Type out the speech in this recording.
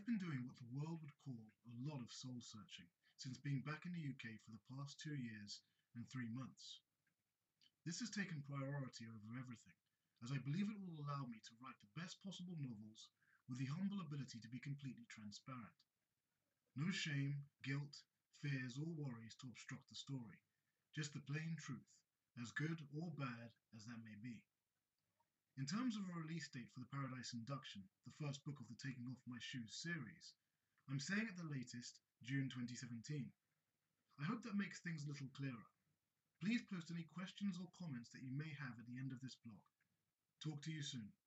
been doing what the world would call a lot of soul searching since being back in the UK for the past 2 years and 3 months. This has taken priority over everything, as I believe it will allow me to write the best possible novels with the humble ability to be completely transparent. No shame, guilt, fears, or worries to obstruct the story, just the plain truth, as good or bad as that may be. In terms of a release date for the Paradise Induction, the first book of the Taking Off My Shoes series, I'm saying at the latest June 2017. I hope that makes things a little clearer. Please post any questions or comments that you may have at the end of this blog. Talk to you soon.